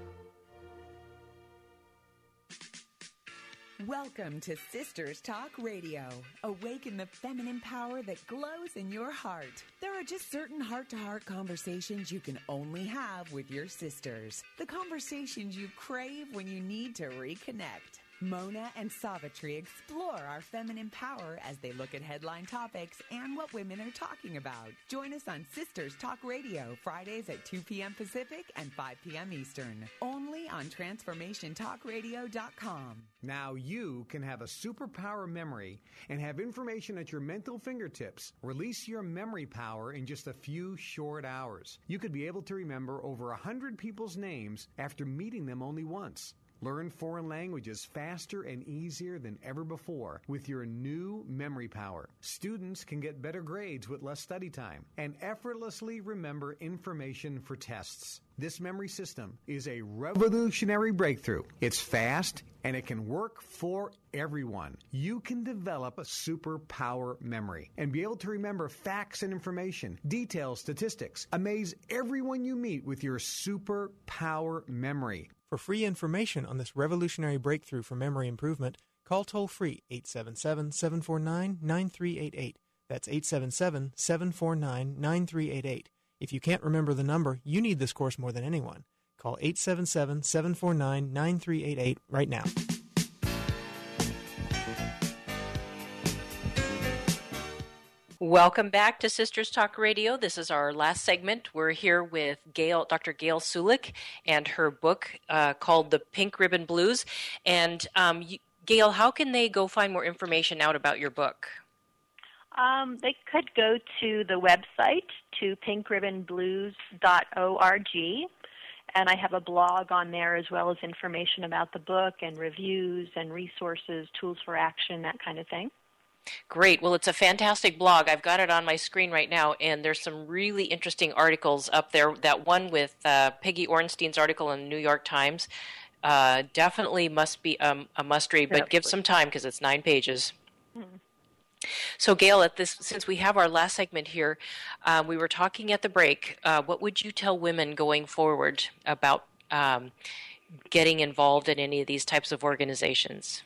Welcome to Sisters Talk Radio. Awaken the feminine power that glows in your heart. There are just certain heart-to-heart conversations you can only have with your sisters. The conversations you crave when you need to reconnect. Mona and Savitri explore our feminine power as they look at headline topics and what women are talking about. Join us on Sisters Talk Radio, Fridays at two p.m. Pacific and five p.m. Eastern. Only on transformation talk radio dot com. Now you can have a superpower memory and have information at your mental fingertips. Release your memory power in just a few short hours. You could be able to remember over one hundred people's names after meeting them only once. Learn foreign languages faster and easier than ever before with your new memory power. Students can get better grades with less study time and effortlessly remember information for tests. This memory system is a revolutionary breakthrough. It's fast and it can work for everyone. You can develop a superpower memory and be able to remember facts and information, details, statistics. Amaze everyone you meet with your superpower memory. For free information on this revolutionary breakthrough for memory improvement, call toll-free eight seven seven, seven four nine, nine three eight eight. That's eight seven seven, seven four nine, nine three eight eight. If you can't remember the number, you need this course more than anyone. Call eight seven seven, seven four nine, nine three eight eight right now. Welcome back to Sisters Talk Radio. This is our last segment. We're here with Gail, Doctor Gail Sulick, and her book uh, called The Pink Ribbon Blues. And um, you, Gail, how can they go find more information out about your book? Um, they could go to the website, to pink ribbon blues dot org, and I have a blog on there as well as information about the book and reviews and resources, tools for action, that kind of thing. Great. Well, it's a fantastic blog. I've got it on my screen right now, and there's some really interesting articles up there. That one with uh, Peggy Orenstein's article in the New York Times uh, definitely must be um, a must-read, but give some time because it's nine pages. Mm-hmm. So, Gail, at this, since we have our last segment here, uh, we were talking at the break. Uh, what would you tell women going forward about um, getting involved in any of these types of organizations?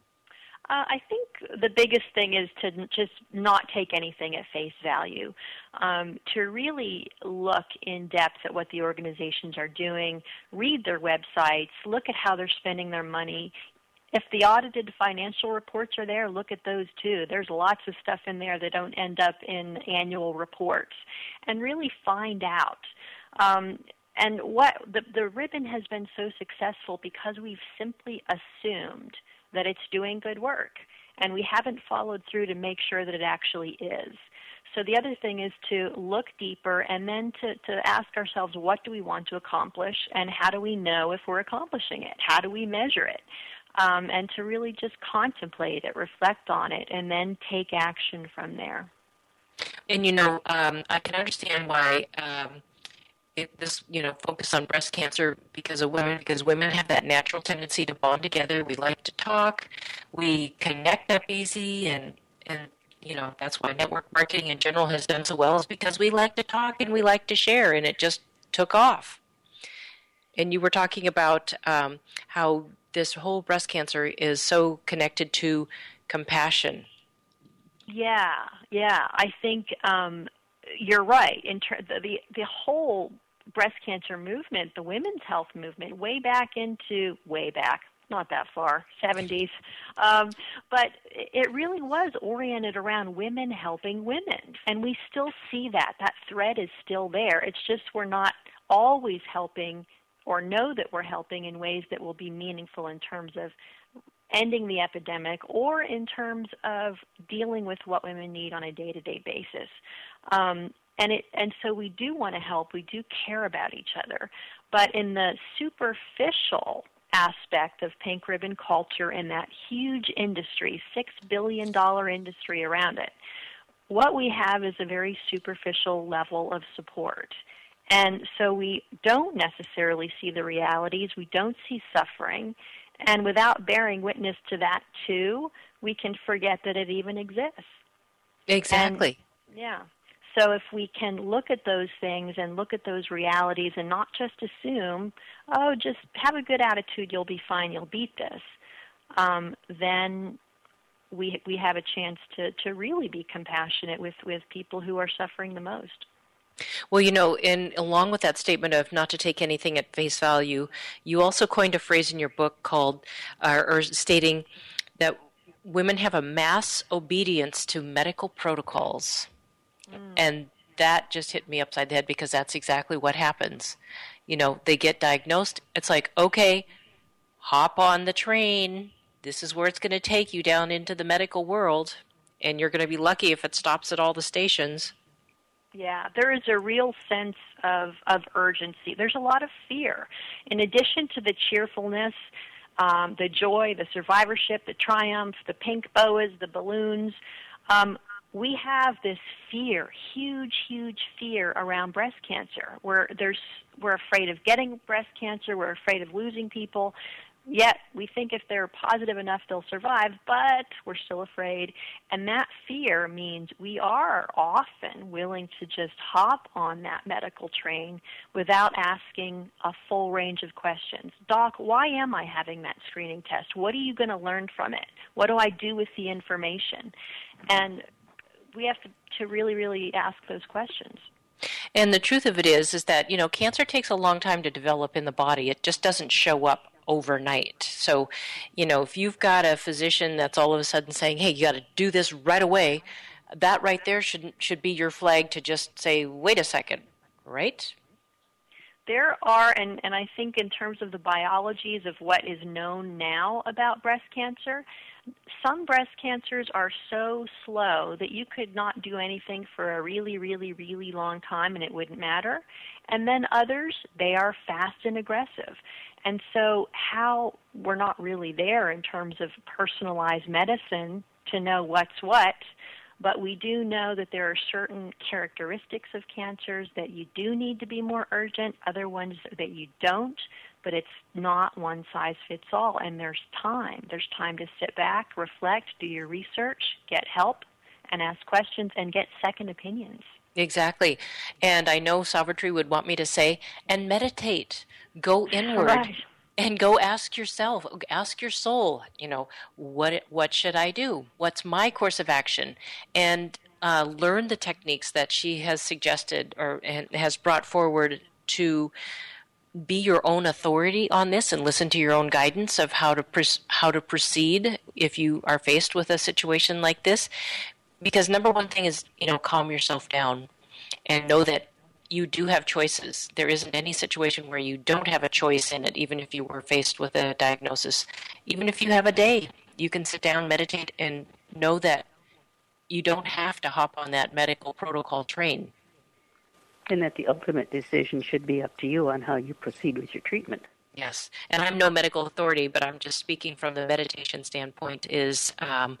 Uh, I think the biggest thing is to just not take anything at face value, um, to really look in depth at what the organizations are doing, read their websites, look at how they're spending their money. If the audited financial reports are there, look at those too. There's lots of stuff in there that don't end up in annual reports, and really find out. Um, and what the, the ribbon has been so successful because we've simply assumed that it's doing good work, and we haven't followed through to make sure that it actually is. So the other thing is to look deeper and then to, to ask ourselves, what do we want to accomplish, and how do we know if we're accomplishing it? How do we measure it? Um, and to really just contemplate it, reflect on it, and then take action from there. And, you know, um, I can understand why um, it, this, you know, focus on breast cancer because of women, because women have that natural tendency to bond together. We like to talk. We connect up easy, and, and you know, that's why network marketing in general has done so well, is because we like to talk and we like to share, and it just took off. And you were talking about um, how this whole breast cancer is so connected to compassion. Yeah, yeah. I think um, you're right. In ter- the, the the whole breast cancer movement, the women's health movement, way back into, way back, not that far, seventies, um, but it really was oriented around women helping women. And we still see that. That thread is still there. It's just we're not always helping or know that we're helping in ways that will be meaningful in terms of ending the epidemic or in terms of dealing with what women need on a day-to-day basis. Um, and it, and so we do want to help. We do care about each other. But in the superficial aspect of pink ribbon culture and that huge industry, six billion dollars industry around it, what we have is a very superficial level of support. And so we don't necessarily see the realities. We don't see suffering. And without bearing witness to that, too, we can forget that it even exists. Exactly. And, yeah. So if we can look at those things and look at those realities and not just assume, oh, just have a good attitude, you'll be fine, you'll beat this, um, then we we have a chance to, to really be compassionate with, with people who are suffering the most. Well, you know, in along with that statement of not to take anything at face value, you also coined a phrase in your book called, uh, or stating that women have a mass obedience to medical protocols. Mm. And that just hit me upside the head because that's exactly what happens. You know, they get diagnosed. It's like, okay, hop on the train. This is where it's going to take you down into the medical world. And you're going to be lucky if it stops at all the stations. Yeah, there is a real sense of, of urgency. There's a lot of fear. In addition to the cheerfulness, um, the joy, the survivorship, the triumph, the pink boas, the balloons, um, we have this fear, huge, huge fear around breast cancer. We're, there's, we're afraid of getting breast cancer. We're afraid of losing people. Yet we think if they're positive enough, they'll survive, but we're still afraid. And that fear means we are often willing to just hop on that medical train without asking a full range of questions. Doc, why am I having that screening test? What are you going to learn from it? What do I do with the information? And we have to, to really, really ask those questions. And the truth of it is, is that, you know, cancer takes a long time to develop in the body. It just doesn't show up overnight. So, you know, if you've got a physician that's all of a sudden saying, hey, you got to do this right away, that right there should should be your flag to just say, wait a second, right? There are, and, and I think in terms of the biologies of what is known now about breast cancer, some breast cancers are so slow that you could not do anything for a really, really, really long time and it wouldn't matter. And then others, they are fast and aggressive. And so how we're not really there in terms of personalized medicine to know what's what, but we do know that there are certain characteristics of cancers that you do need to be more urgent, other ones that you don't. but it's not one size fits all, and there's time. There's time to sit back, reflect, do your research, get help, and ask questions, and get second opinions. Exactly. And I know Savitri would want me to say, and meditate. Go inward. Right. And go ask yourself, ask your soul, you know, what what should I do? What's my course of action? And uh, learn the techniques that she has suggested or and has brought forward to be your own authority on this and listen to your own guidance of how to pr- how to proceed if you are faced with a situation like this. Because number one thing is, you know, calm yourself down and know that you do have choices. There isn't any situation where you don't have a choice in it, even if you were faced with a diagnosis. Even if you have a day, you can sit down, meditate, and know that you don't have to hop on that medical protocol train. And that the ultimate decision should be up to you on how you proceed with your treatment. Yes, and I'm no medical authority, but I'm just speaking from the meditation standpoint is, um,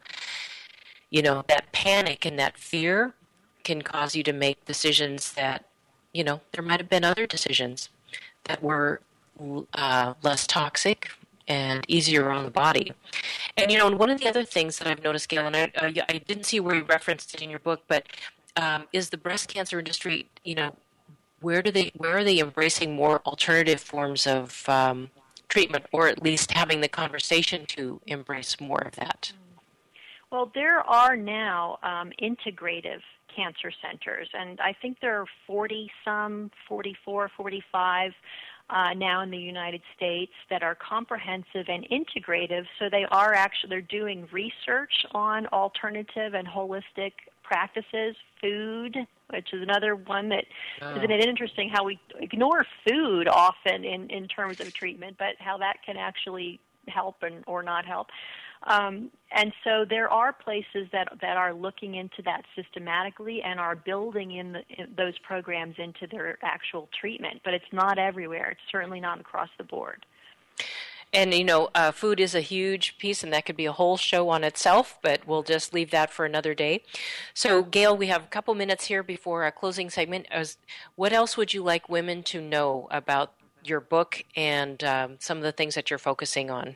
you know, that panic and that fear can cause you to make decisions that, you know, there might have been other decisions that were uh, less toxic and easier on the body. And, you know, and one of the other things that I've noticed, Gail, and I, uh, I didn't see where you referenced it in your book, but um, is the breast cancer industry, you know, where do they, where are they embracing more alternative forms of um, treatment, or at least having the conversation to embrace more of that? Well, there are now um, integrative cancer centers, and I think there are forty-some, forty-four, forty-five uh, now in the United States that are comprehensive and integrative, so they are actually, they're doing research on alternative and holistic practices, food, which is another one that, oh. isn't it interesting how we ignore food often in, in terms of treatment, but how that can actually help and or not help. Um, and so there are places that that are looking into that systematically and are building in, the, in those programs into their actual treatment. But it's not everywhere. It's certainly not across the board. And, you know, uh, food is a huge piece, and that could be a whole show on itself, but we'll just leave that for another day. So, Gail, we have a couple minutes here before our closing segment. As, what else would you like women to know about your book and um, some of the things that you're focusing on?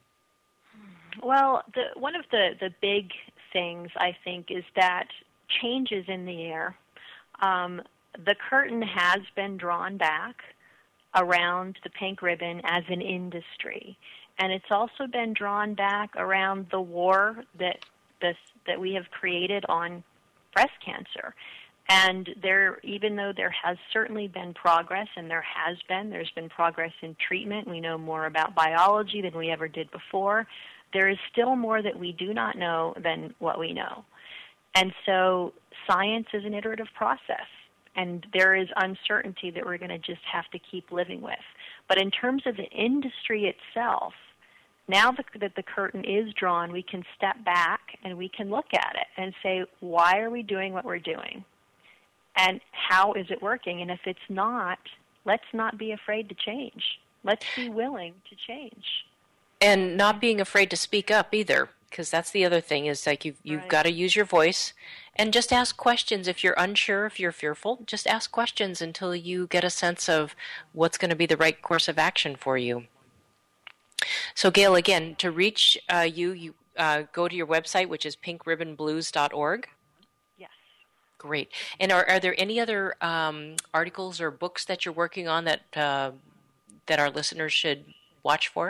Well, the, one of the, the big things, I think, is that change is in the air. Um, the curtain has been drawn back around the pink ribbon as an industry, and it's also been drawn back around the war that this, that we have created on breast cancer. And there, even though there has certainly been progress, and there has been, there's been progress in treatment, we know more about biology than we ever did before, there is still more that we do not know than what we know. And so science is an iterative process, and there is uncertainty that we're going to just have to keep living with. But in terms of the industry itself, now that the curtain is drawn, we can step back and we can look at it and say, why are we doing what we're doing? And how is it working? And if it's not, let's not be afraid to change. Let's be willing to change. And not being afraid to speak up either, because that's the other thing is like you've, you've right. got to use your voice and just ask questions. If you're unsure, if you're fearful, just ask questions until you get a sense of what's going to be the right course of action for you. So, Gail, again, to reach uh, you, you uh, go to your website, which is pink ribbon blues dot org. Yes. Great. And are, are there any other um, articles or books that you're working on that uh, that our listeners should watch for?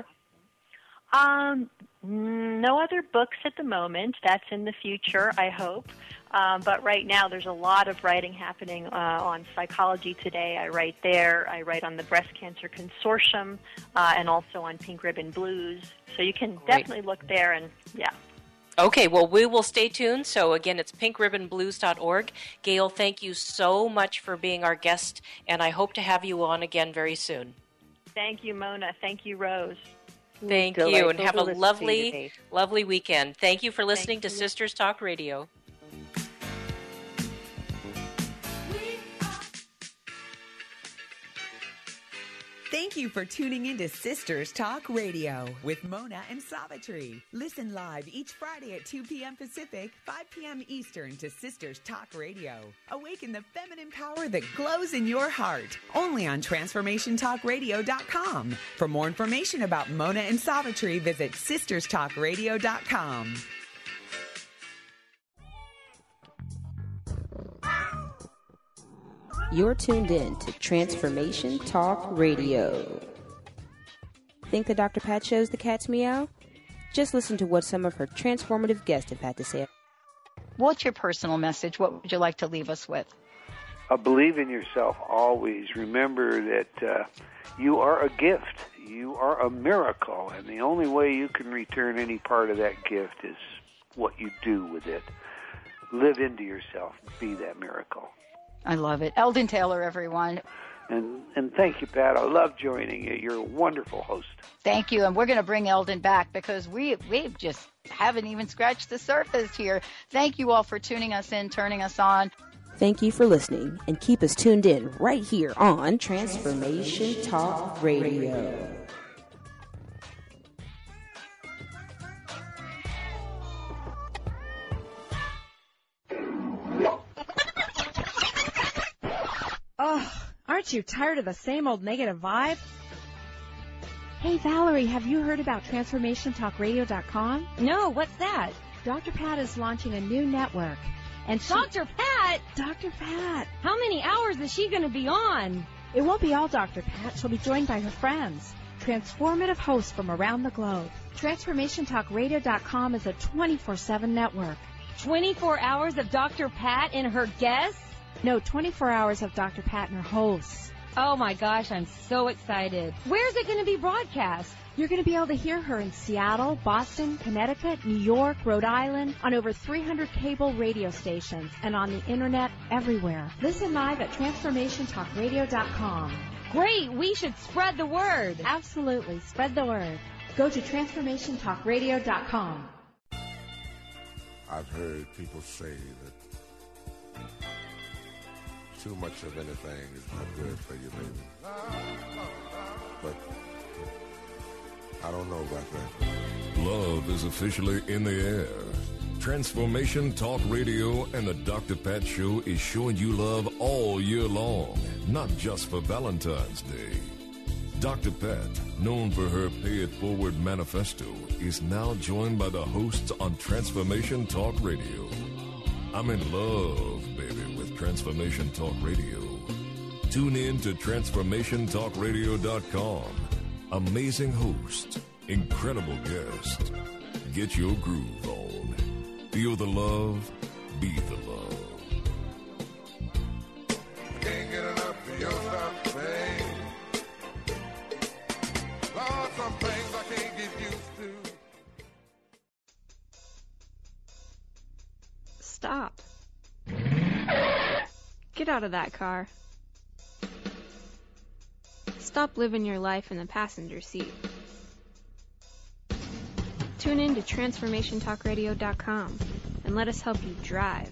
Um, no other books at the moment. That's in the future, I hope. Um, but right now, there's a lot of writing happening uh, on Psychology Today. I write there. I write on the Breast Cancer Consortium uh, and also on Pink Ribbon Blues. So you can Great. definitely look there and, yeah. Okay, well, we will stay tuned. So, again, it's pink ribbon blues dot org. Gail, thank you so much for being our guest, and I hope to have you on again very soon. Thank you, Mona. Thank you, Rose. Thank you, and have a lovely, lovely weekend. Thank you for listening to Sisters Talk Radio. Thank you for tuning in to Sisters Talk Radio with Mona and Savitri. Listen live each Friday at two p.m. Pacific, five p.m. Eastern to Sisters Talk Radio. Awaken the feminine power that glows in your heart. Only on transformation talk radio dot com. For more information about Mona and Savitri, visit sisters talk radio dot com. You're tuned in to Transformation Talk Radio. Think the Doctor Pat shows the cat's meow? Just listen to what some of her transformative guests have had to say. What's your personal message? What would you like to leave us with? Uh, believe in yourself always. Remember that uh, you are a gift. You are a miracle, and the only way you can return any part of that gift is what you do with it. Live into yourself. Be that miracle. I love it. Eldon Taylor, everyone. And and thank you, Pat. I love joining you. You're a wonderful host. Thank you. And we're going to bring Eldon back because we we just haven't even scratched the surface here. Thank you all for tuning us in, turning us on. Thank you for listening, and keep us tuned in right here on Transformation Talk Radio. Oh, aren't you tired of the same old negative vibe? Hey, Valerie, have you heard about transformation talk radio dot com? No, what's that? Doctor Pat is launching a new network. And she... Doctor Pat? Doctor Pat. How many hours is she going to be on? It won't be all Doctor Pat. She'll be joined by her friends, transformative hosts from around the globe. transformation talk radio dot com is a twenty-four seven network. twenty-four hours of Doctor Pat and her guests? No, twenty-four hours of Doctor Pat and her hosts. Oh my gosh, I'm so excited. Where's it going to be broadcast? You're going to be able to hear her in Seattle, Boston, Connecticut, New York, Rhode Island, on over three hundred cable radio stations, and on the internet everywhere. Listen live at transformation talk radio dot com. Great, we should spread the word. Absolutely, spread the word. Go to transformation talk radio dot com. I've heard people say that too much of anything is not good for you, baby. But I don't know about that. Love is officially in the air. Transformation Talk Radio and the Doctor Pat Show is showing you love all year long, not just for Valentine's Day. Doctor Pat, known for her Pay It Forward manifesto, is now joined by the hosts on Transformation Talk Radio. I'm in love, baby, with Transformation Talk Radio. Tune in to transformation talk radio dot com. Amazing host, incredible guest. Get your groove on. Feel the love, be the love. Can't get enough of your stuff, babe. Lord, some things I can't get used to. Stop. Get out of that car. Stop living your life in the passenger seat. Tune in to transformation talk radio dot com and let us help you drive.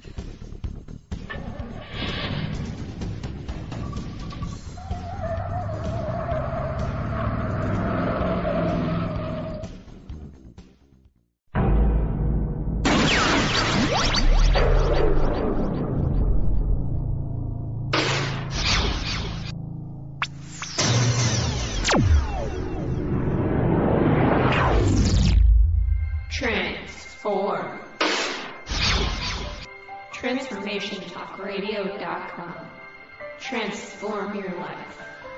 Transform. transformation talk radio dot com. Transform your life.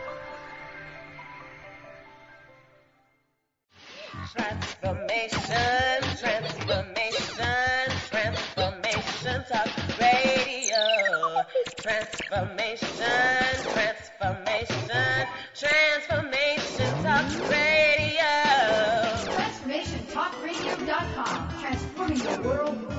Transformation, transformation, transformation talk radio. Transformation, transformation, transformation talk radio. transformation talk radio dot com. Transforming the world.